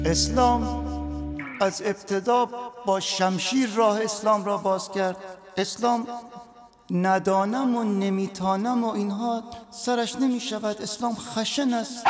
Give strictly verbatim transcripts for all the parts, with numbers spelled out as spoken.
اسلام از ابتدا با شمشیر راه اسلام را باز کرد. اسلام ندانم و نمیتانم و اینها سرش نمی شود. اسلام خشن است.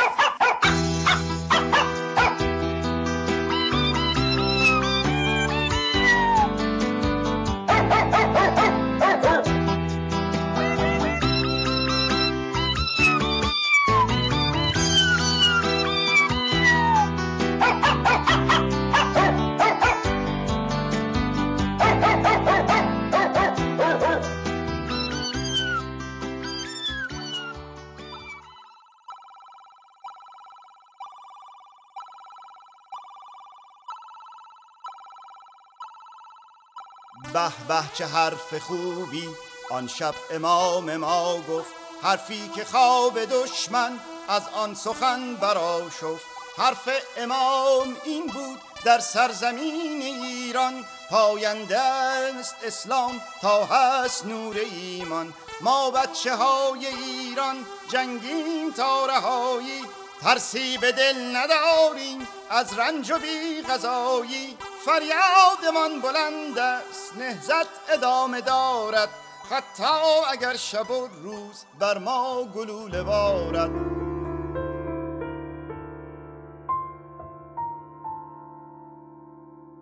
به به چه حرف خوبی آن شب امام ما گفت، حرفی که خواب دشمن از آن سخن برآشفت. حرف امام این بود در سرزمین ایران، پاینده است اسلام تا هست نور ایمان. ما بچه های ایران جنگیم تا رهایی، ترسی به دل نداریم از رنج و بی غذایی. فریادمان بلند است نهضت ادامه دارد، حتی اگر شب و روز بر ما گلوله بارد.